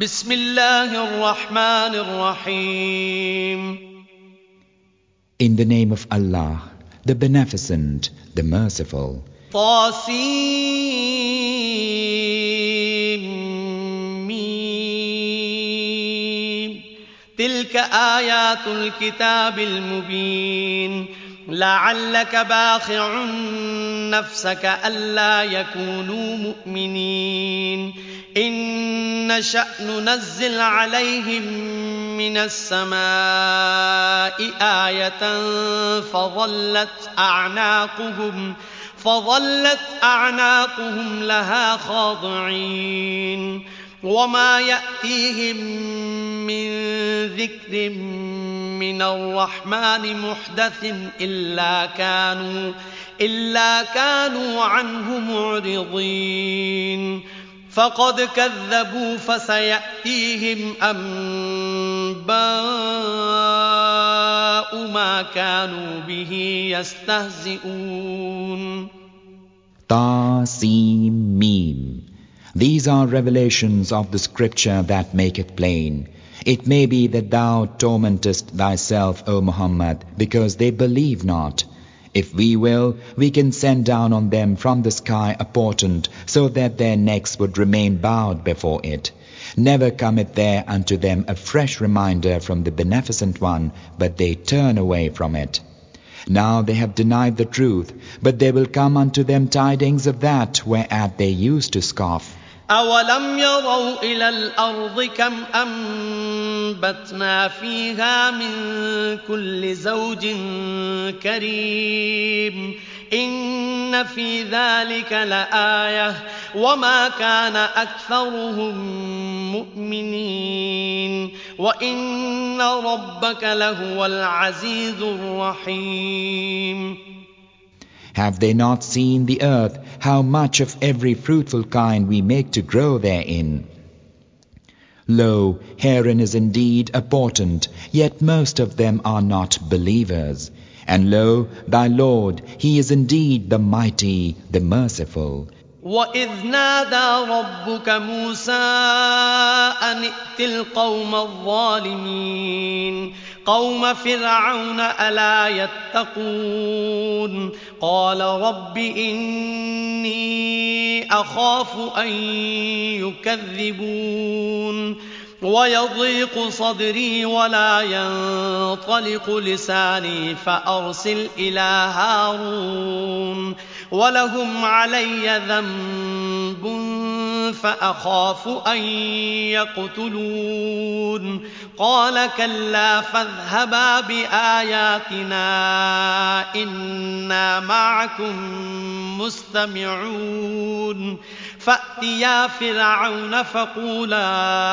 بسم الله الرحمن الرحيم In the name of Allah, the Beneficent, the Merciful. طاسيم تلك آيات الكتاب المبين لعلك باخع نفسك ألا يكونوا مؤمنين إن نشأ ننزل عليهم من السماء آية فظلت أعناقهم لها خاضعين وما يأتيهم من ذكر من الرحمن محدث إلا كانوا عنه معرضين فقد كذبوا فسيأتيهم أنباء ما كانوا به يستهزئون. Ta-Sin-Mim. These are revelations of the scripture that make it plain. It may be that thou tormentest thyself, O Muhammad, because they believe not. If we will, we can send down on them from the sky a portent, so that their necks would remain bowed before it. Never cometh there unto them a fresh reminder from the Beneficent One, but they turn away from it. Now they have denied the truth, but there will come unto them tidings of that whereat they used to scoff. أَوَلَمْ يَرَوْا إِلَى الْأَرْضِ كَمْ أَنبَتْنَا فِيهَا مِن كُلِّ زَوْجٍ كَرِيمٍ إِنَّ فِي ذَلِكَ لَآيَةً وَمَا كَانَ أَكْثَرُهُم مُؤْمِنِينَ وَإِنَّ رَبَّكَ لَهُوَ الْعَزِيزُ الرَّحِيمُ. Have they not seen the earth, how much of every fruitful kind we make to grow therein? Lo, herein is indeed a portent, yet most of them are not believers. And lo, thy Lord, He is indeed the Mighty, the Merciful. وَإِذْ نَادَى رَبُّكَ مُوسَىٰ أَنِ ائْتِ الْقَوْمَ الظَّالِمِينَ قَوْمَ فِرْعَوْنَ أَلَا يَتَّقُونَ قَالَ رَبِّ إِنِّي أَخَافُ أَن يُكَذِّبُونِ وَيَضِيقُ صَدْرِي وَلَا يَنطَلِقُ لِسَانِي فَأَرْسِلْ إِلَىٰ هَارُونَ وَلَهُمْ عَلَيَّ ذَنبٌ فَأَخَافُ أَن يَقْتُلُونِ قَالَ كَلَّا فَاذْهَبَا بِآيَاتِنَا إِنَّا مَعَكُم مُّسْتَمِعُونَ فَأْتِيَا فِرْعَوْنَ فَقُولَا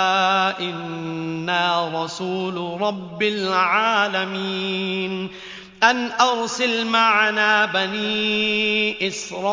إِنَّا رَسُولُ رَبِّ الْعَالَمِينَ أَنْ أَرْسِلْ مَعَنَا بَنِي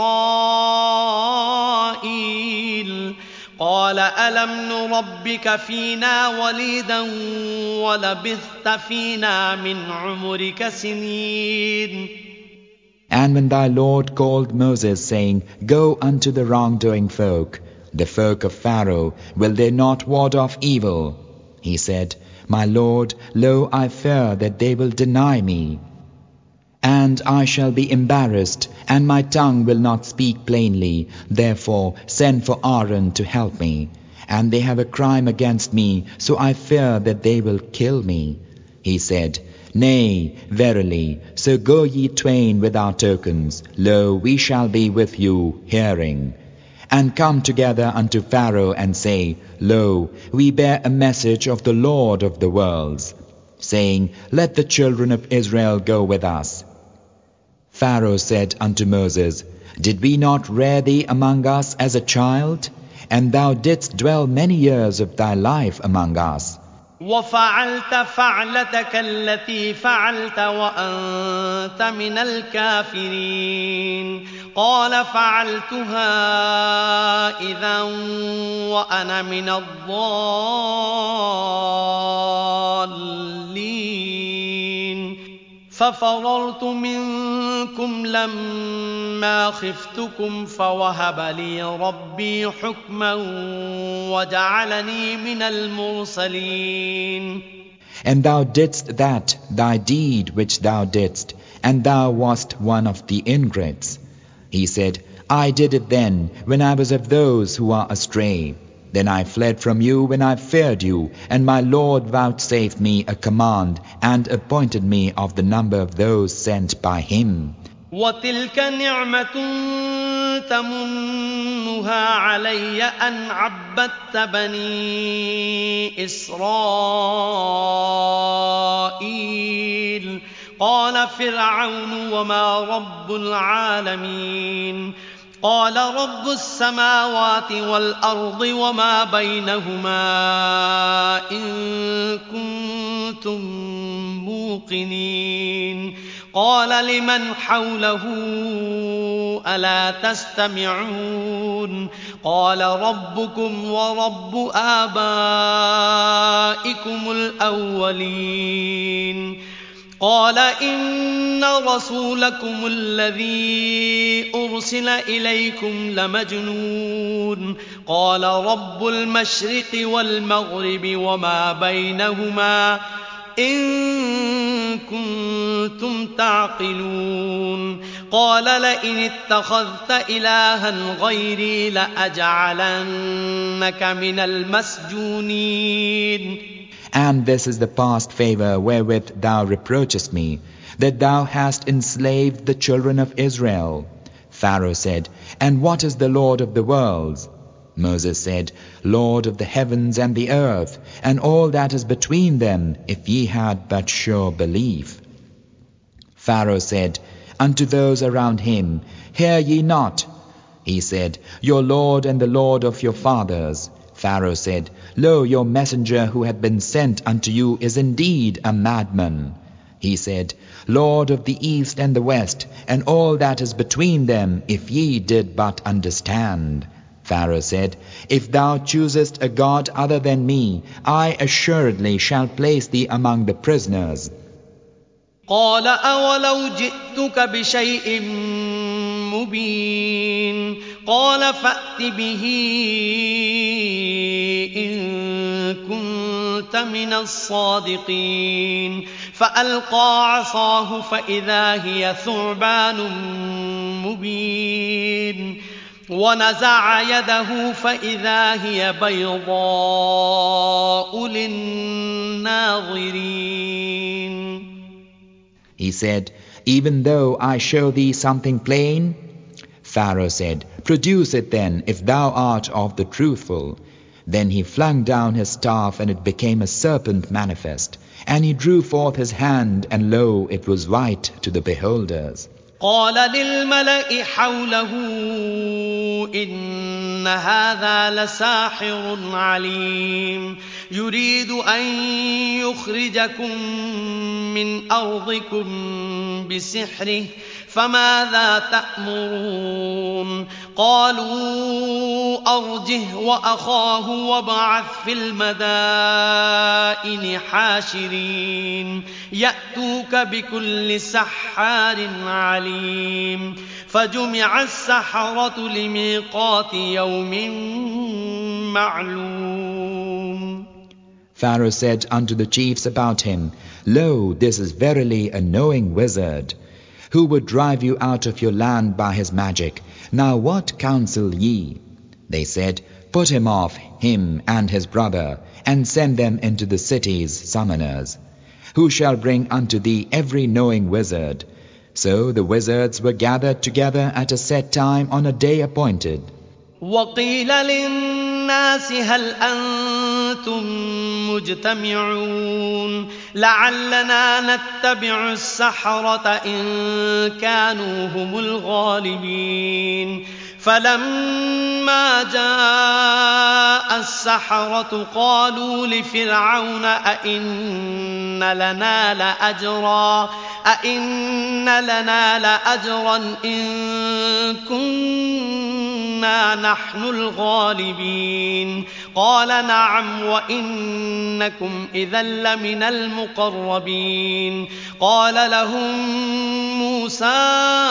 إِسْرَائِيلَ قَالَ أَلَمْ نُرَبِّكَ فِينَا وَلِيدًا وَلَبِثْتَ فِينَا مِنْ عُمُرِكَ سِنِينَ. And when thy Lord called Moses, saying, Go unto the wrongdoing folk, the folk of Pharaoh, will they not ward off evil? He said, My Lord, lo, I fear that they will deny me. And I shall be embarrassed, and my tongue will not speak plainly. Therefore send for Aaron to help me. And they have a crime against me, so I fear that they will kill me. He said, Nay, verily, so go ye twain with our tokens. Lo, we shall be with you, hearing. And come together unto Pharaoh and say, Lo, we bear a message of the Lord of the worlds, saying, Let the children of Israel go with us. Pharaoh said unto Moses, Did we not rear thee among us as a child? And thou didst dwell many years of thy life among us. وَفَعَلْتَ فَعْلَتَكَ الَّتِي فَعَلْتَ وَأَنْتَ مِنَ الْكَافِرِينَ قَالَ فَعَلْتُهَا إِذًا وَأَنَا مِنَ الضَّالِّينَ ففررت منكم لما خفتكم فوهب لي ربي حكما وجعلني من المرسلين. And thou didst that, thy deed which thou didst, and thou wast one of the ingrates. He said, I did it then, when I was of those who are astray. Then I fled from you when I feared you, and my Lord vouchsafed me a command, and appointed me of the number of those sent by him. وتلك نعمة تمنها علي أن عبدت بني إسرائيل. قال فرعون وما رب العالمين. قال رب السماوات والأرض وما بينهما إن كنتم موقنين. قال لمن حوله ألا تستمعون. قال ربكم ورب آبائكم الأولين. قال إن رسولكم الذي أرسل إليكم لمجنون. قال رب المشرق والمغرب وما بينهما إن كنتم تعقلون. قال لئن اتخذت إلها غيري لأجعلنك من المسجونين. And this is the past favor wherewith thou reproachest me, that thou hast enslaved the children of Israel. Pharaoh said, And what is the Lord of the worlds? Moses said, Lord of the heavens and the earth, and all that is between them, if ye had but sure belief. Pharaoh said unto those around him, Hear ye not? He said, Your Lord and the Lord of your fathers. Pharaoh said, Lo, your messenger who hath been sent unto you is indeed a madman. He said, Lord of the east and the west, and all that is between them, if ye did but understand. Pharaoh said, If thou choosest a god other than me, I assuredly shall place thee among the prisoners. قال أولو جئتك بشيء مبين. قال فأت به إن كنت من الصادقين. فألقى عصاه فإذا هي ثعبان مبين. ونزع يده فإذا هي بيضاء للناظرين. He said, Even though I show thee something plain? Pharaoh said, Produce it then, if thou art of the truthful. Then he flung down his staff, and it became a serpent manifest. And he drew forth his hand, and lo, it was white to the beholders. قال للملأ حوله إن هذا لساحر عليم. يريد أن يخرجكم من أرضكم بسحره فماذا تأمرون. قالوا أرجه وأخاه وابعث في المدائن حاشرين يأتوك بكل سحار عليم. فجمع السحرة لميقات يوم معلوم. Pharaoh said unto the chiefs about him, Lo, this is verily a knowing wizard, who would drive you out of your land by his magic. Now what counsel ye? They said, Put him off, him and his brother, and send them into the cities summoners, who shall bring unto thee every knowing wizard. So the wizards were gathered together at a set time on a day appointed. وقيل للناس هل أنتم مجتمعون لعلنا نتبع السحرة إن كانوا هم الغالبين. فلما جاء السحرة قالوا لفرعون أئن لنا لأجرا إن كنا إنا نحن الغالبين قال نعم وإنكم إذا لمن المقربين قال لهم موسى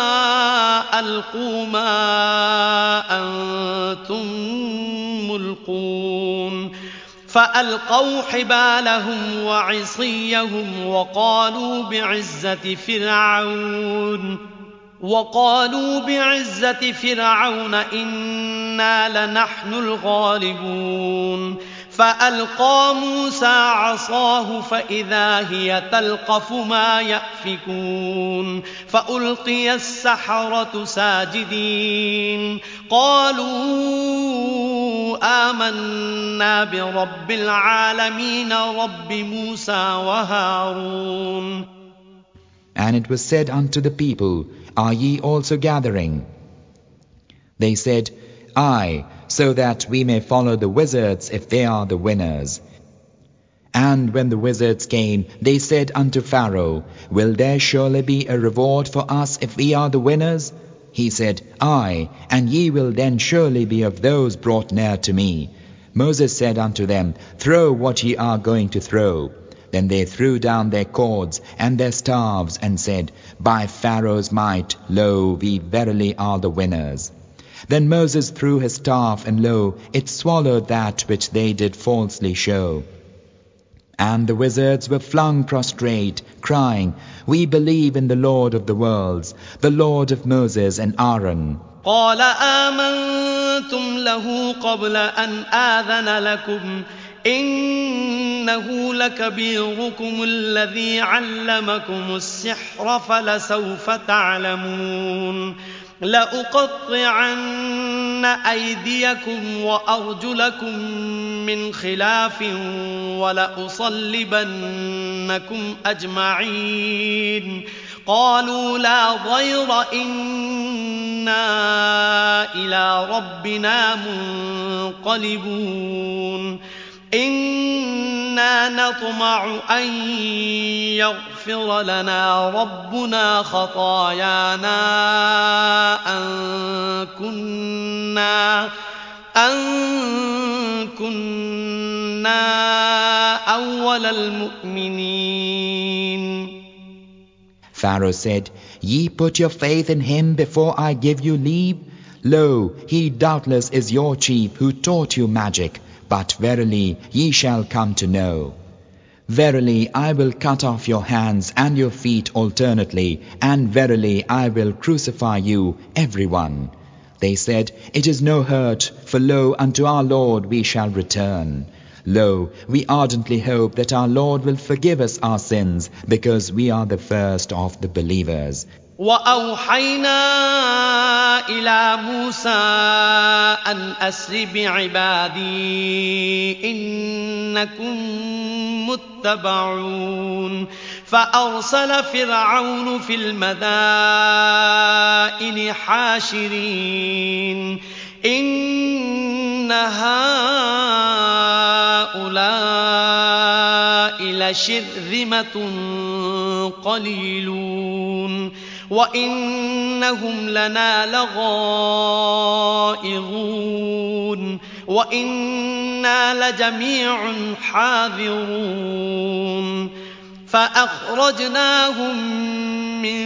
ألقوا ما أنتم ملقون فألقوا حبالهم وعصيهم وقالوا بعزة فرعون إنا لنحن الغالبون فألقى موسى عصاه فإذا هي تلقف ما يأفكون فألقي السحرة ساجدين قالوا آمنا برب العالمين رب موسى وهارون. And it was said unto the people, Are ye also gathering? They said, Aye, so that we may follow the wizards if they are the winners. And when the wizards came, they said unto Pharaoh, Will there surely be a reward for us if we are the winners? He said, Aye, and ye will then surely be of those brought near to me. Moses said unto them, Throw what ye are going to throw. Then they threw down their cords and their staves, and said, By Pharaoh's might, lo, we verily are the winners. Then Moses threw his staff, and lo, it swallowed that which they did falsely show. And the wizards were flung prostrate, crying, We believe in the Lord of the worlds, the Lord of Moses and Aaron. قال آمنتم له قبل أن آذن لكم إنه لكبيركم الذي علمكم السحر فلسوف تعلمون لأقطعن أيديكم وأرجلكم من خلاف ولأصلبنكم أجمعين قالوا لا ضير إنا إلى ربنا منقلبون إنا نطمع أن يغفر لنا ربنا خطايانا أن كنا أول المؤمنين. Pharaoh said, Ye put your faith in him before I give you leave? Lo, he doubtless is your chief who taught you magic, but verily ye shall come to know. Verily I will cut off your hands and your feet alternately, and verily I will crucify you, everyone. They said, It is no hurt, for lo, unto our Lord we shall return. Lo, we ardently hope that our Lord will forgive us our sins, because we are the first of the believers. وأوحينا إلى موسى أن أسر بعبادي إنكم متبعون فأرسل فرعون في المدائن حاشرين إن هؤلاء لشرذمة قليلون وإنهم لنا لغائظون وإنا لجميع حاذرون فأخرجناهم من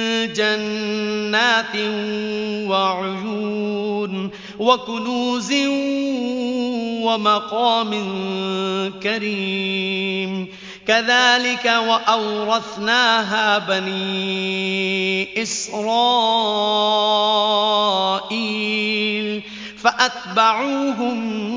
جنات وعيون وكنوز ومقام كريم كذلك وأورثناها بني إسرائيل فأتبعوهم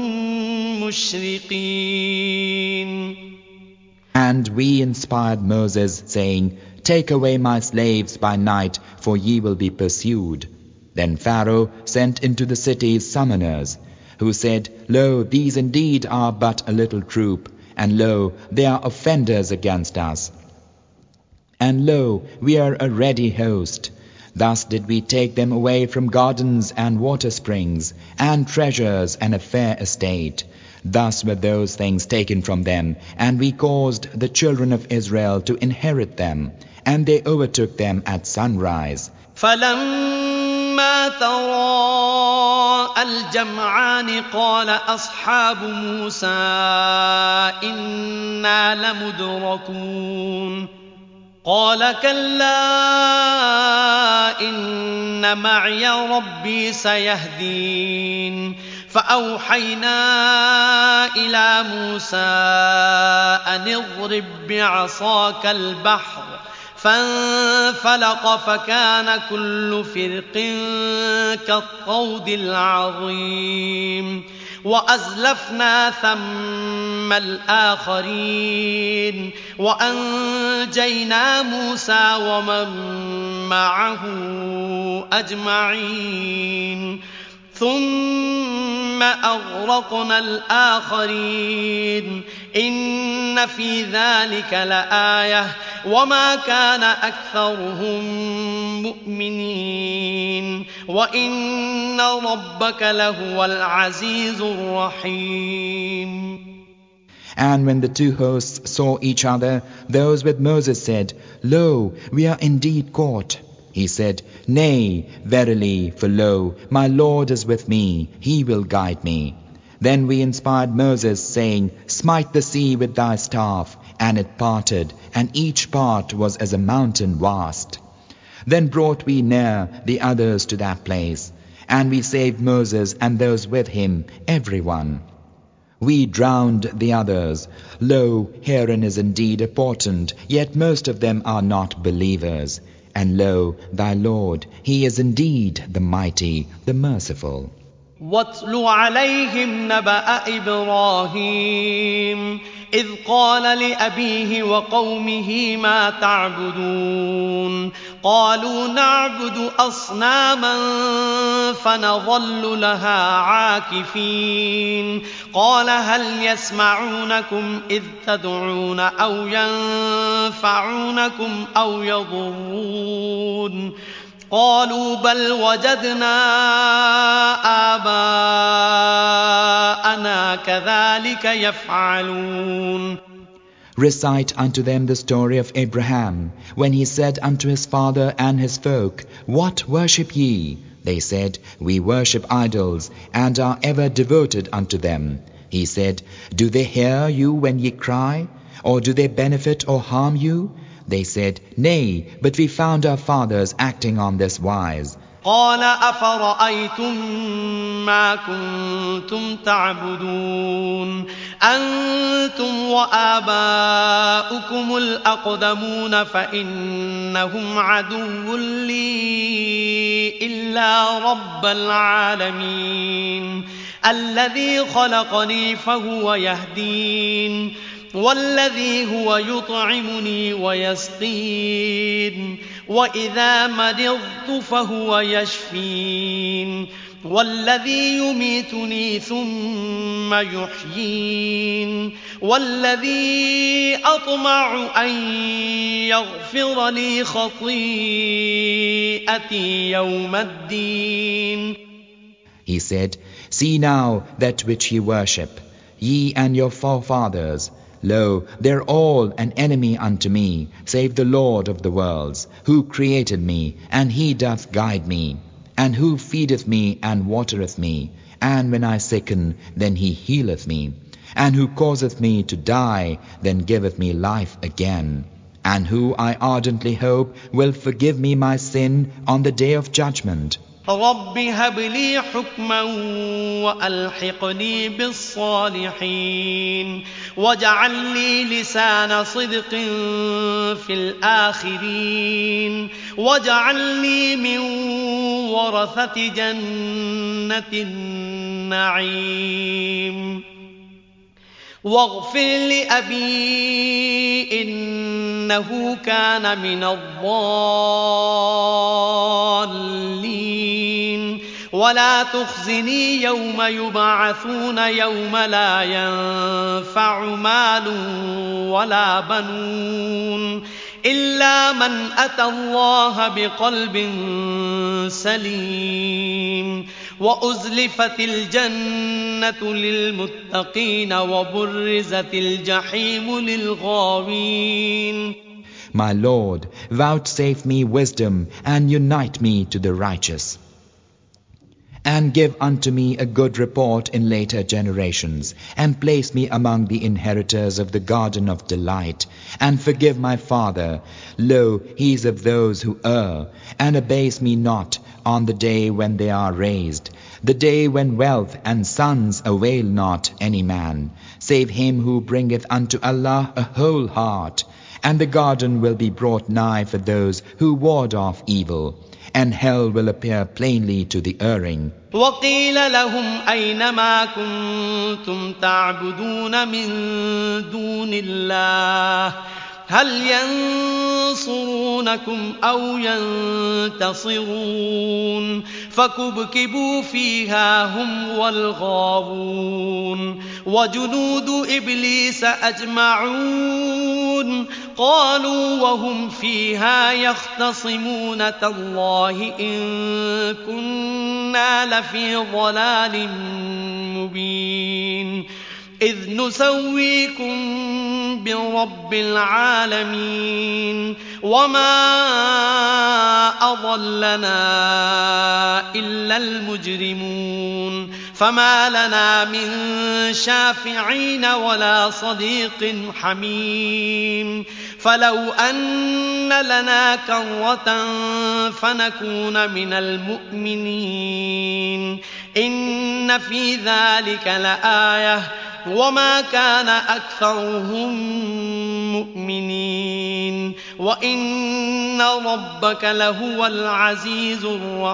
مشرقين. And we inspired Moses, saying, Take away my slaves by night, for ye will be pursued. Then Pharaoh sent into the cities summoners, who said, Lo, these indeed are but a little troop, and lo, they are offenders against us. And lo, we are a ready host. Thus did we take them away from gardens and water springs, and treasures and a fair estate. Thus were those things taken from them, and we caused the children of Israel to inherit them, and they overtook them at sunrise. فَلَمَّا تراءى الجمعان قال أصحاب موسى إنا لمدركون قال كلا إن معي ربي سيهدين فأوحينا إلى موسى أن اضرب بعصاك البحر فانفلق فكان كل فرق كالطود العظيم وأزلفنا ثم الآخرين وأنجينا موسى ومن معه أجمعين ثم أغرقنا الآخرين إن في ذلك لآية وما كان أكثرهم مؤمنين وإن ربك لهو العزيز الرحيم. And when the two hosts saw each other, those with Moses said, Lo, we are indeed caught. He said, Nay, verily, for lo, my Lord is with me, he will guide me. Then we inspired Moses, saying, Smite the sea with thy staff. And it parted, and each part was as a mountain vast. Then brought we near the others to that place, and we saved Moses and those with him, every one. We drowned the others. Lo, herein is indeed a portent, yet most of them are not believers. And lo, thy Lord, he is indeed the mighty, the merciful. واتل عليهم نبأ إبراهيم إذ قال لأبيه وقومه ما تعبدون قالوا نعبد أصناما فنظل لها عاكفين قال هل يسمعونكم إذ تدعون أو ينفعونكم أو يضرون قالوا بل وجدنا آباءنا كذلك يفعلون. Recite unto them the story of Abraham, when he said unto his father and his folk, What worship ye? They said, We worship idols, and are ever devoted unto them. He said, Do they hear you when ye cry? Or do they benefit or harm you? They said, Nay, but we found our fathers acting on this wise. قال أفرأيتم ما كنتم تعبدون أنتم وآباؤكم الأقدمون فإنهم عدو لي إلا رب العالمين الذي خلقني فهو يهدين والذي هو يطعمني ويسقين وإذا مرضت فهو يشفين والذي يميتني ثم يحيين والذي أطمع أن يغفر لي خطيئتي يوم الدين. He said, See now that which ye worship, ye and your forefathers. Lo, they are all an enemy unto me, save the Lord of the worlds, who created me, and he doth guide me, and who feedeth me and watereth me, and when I sicken, then he healeth me, and who causeth me to die, then giveth me life again, and who I ardently hope will forgive me my sin on the day of judgment. رب هب لي حكما وألحقني بالصالحين واجعل لي لسان صدق في الآخرين واجعلني من ورثة جنة النعيم واغفر لأبي إنه كان من الضالين ولا تخزني يوم يبعثون يوم لا ينفع مال ولا بنون إلا من أتى الله بقلب سليم وأزلفت الجنة للمتقين وبرزت الجحيم للغاوين. My Lord, vouchsafe me wisdom and unite me to the righteous. And give unto me a good report in later generations, and place me among the inheritors of the garden of delight, and forgive my father. Lo, he is of those who err, and abase me not on the day when they are raised, the day when wealth and sons avail not any man, save him who bringeth unto Allah a whole heart. And the garden will be brought nigh for those who ward off evil, and hell will appear plainly to the erring. وقيل لهم أين ما كنتم تعبدون من دون الله هل ينصرونكم أو ينتصرون فكبكبوا فيها هم والغاوون وجنود إبليس أجمعون قالوا وهم فيها يختصمون تالله إن كنا لفي ضلال مبين إذ نسويكم برب العالمين وما أضلنا إلا المجرمون فما لنا من شافعين ولا صديق حميم فلو أن لنا كرة فنكون من المؤمنين إن في ذلك لآية وما كان أكثرهم مؤمنين وإن ربك لهو العزيز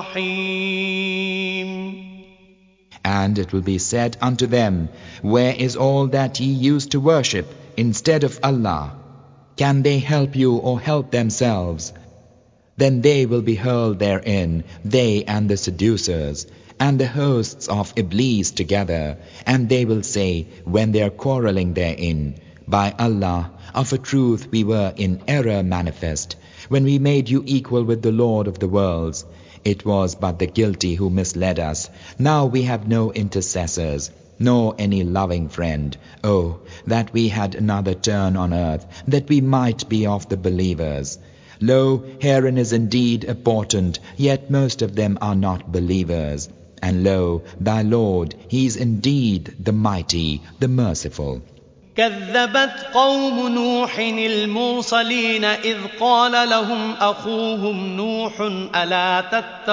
الرحيم. And it will be said unto them, where is all that ye used to worship instead of Allah? Can they help you or help themselves? Then they will be hurled therein, they and the seducers, and the hosts of Iblis together, and they will say, when they are quarreling therein, by Allah, of a truth we were in error manifest, when we made you equal with the Lord of the worlds. It was but the guilty who misled us. Now we have no intercessors, nor any loving friend. Oh, that we had another turn on earth, that we might be of the believers. Lo, herein is indeed a portent, yet most of them are not believers. And lo, thy Lord, he is indeed the mighty, the merciful. كذبت قوم نوح المرسلين إذ قال لهم أخوهم نوح ألا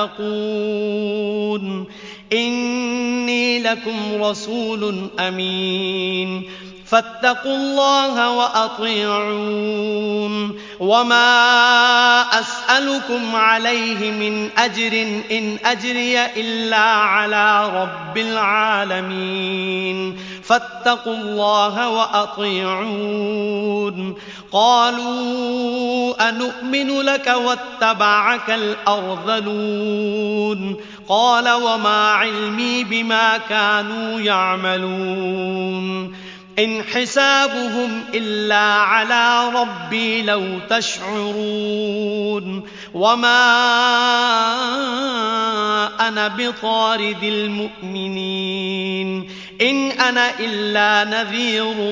تتقون إني لكم رسول أمين فاتقوا الله وأطيعون وما أسألكم عليه من أجر إن أجري إلا على رب العالمين فاتقوا الله وأطيعون قالوا أنؤمن لك واتبعك الأرذلون قال وما علمي بما كانوا يعملون إن حسابهم إلا على ربي لو تشعرون وما أنا بطارد المؤمنين إن أنا إلا نذير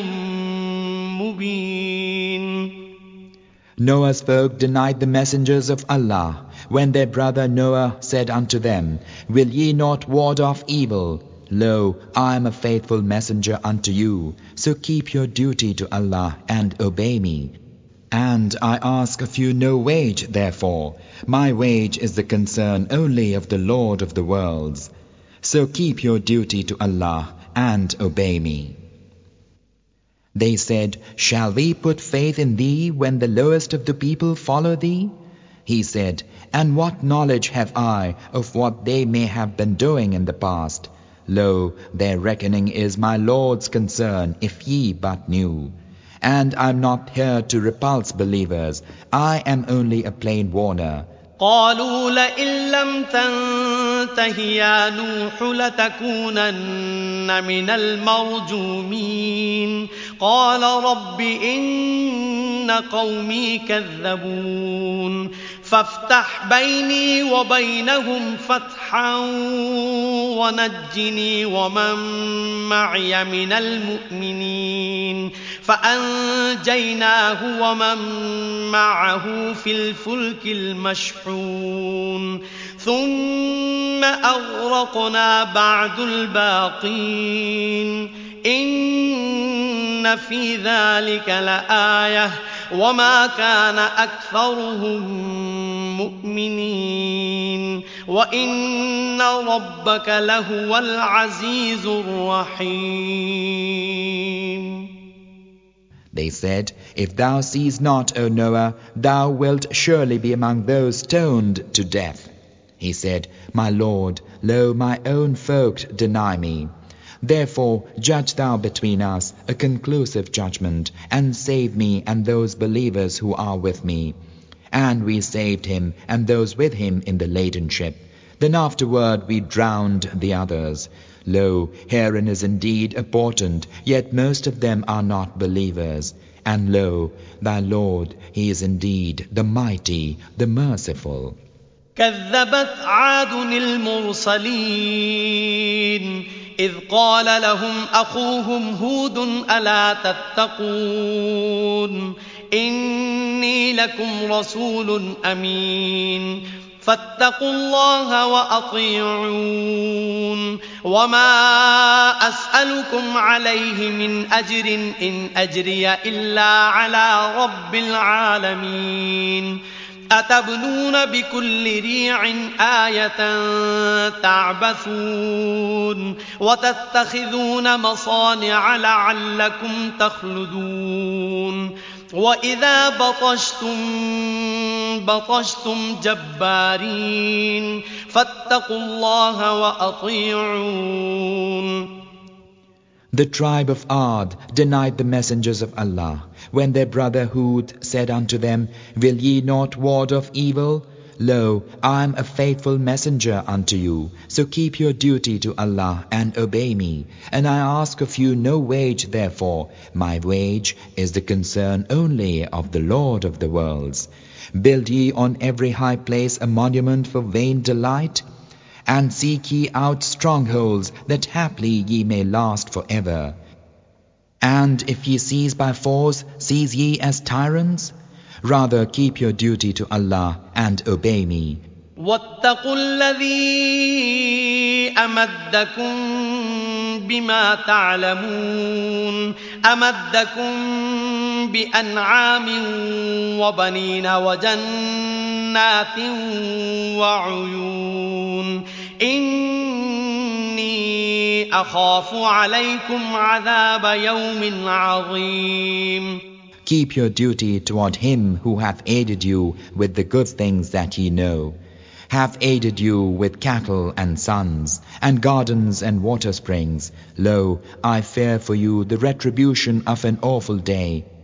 مبين. Noah's folk denied the messengers of Allah when their brother Noah said unto them, Will ye not ward off evil? Lo, I am a faithful messenger unto you, so keep your duty to Allah and obey me. And I ask of you no wage, therefore. My wage is the concern only of the Lord of the worlds. So keep your duty to Allah and obey me. They said, Shall we put faith in thee when the lowest of the people follow thee? He said, And what knowledge have I of what they may have been doing in the past? Lo, their reckoning is my Lord's concern, if ye but knew. And I am not here to repulse believers. I am only a plain warner. قالوا لئن لم تنته يا نوح لتكونن من المرجومين قال رب إن قومي كذبون فافتح بيني وبينهم فتحا ونجني ومن معي من المؤمنين فأنجيناه ومن معه في الفلك المشحون ثم ثم أغرقنا بعد الباقين إن في ذلك لآية وما كان أكثرهم مؤمنين وإن ربك لهو العزيز الرحيم. They said, If thou seest not, O Noah, thou wilt surely be among those stoned to death. He said, My Lord, lo, my own folk deny me. Therefore judge thou between us a conclusive judgment, and save me and those believers who are with me. And we saved him and those with him in the laden ship. Then afterward we drowned the others. Lo, herein is indeed a portent, yet most of them are not believers. And lo, thy Lord, he is indeed the mighty, the merciful. كذبت عاد المرسلين إذ قال لهم أخوهم هود ألا تتقون إني لكم رسول أمين فاتقوا الله وأطيعون وما أسألكم عليه من أجر إن أجري إلا على رب العالمين أتبنون بكل ريع آية تعبثون وتتخذون مصانع لعلكم تخلدون وإذا بطشتم جبارين فاتقوا الله وأطيعون. The tribe of Ad denied the messengers of Allah, when their brother Hud said unto them, Will ye not ward off evil? Lo, I am a faithful messenger unto you, so keep your duty to Allah and obey me, and I ask of you no wage therefor. My wage is the concern only of the Lord of the worlds. Build ye on every high place a monument for vain delight? And seek ye out strongholds, that haply ye may last forever. And if ye seize by force, seize ye as tyrants? Rather keep your duty to Allah and obey me. واتقوا الذي أمدكم بما تعلمون أمدكم بأنعام وبنين وجنات وعيون إني أخاف عليكم عذاب يوم عظيم. Keep your duty toward him who hath aided you with the good things that ye know, hath aided you with cattle and sons, and gardens and water springs. Lo, I fear for you the retribution of an awful day.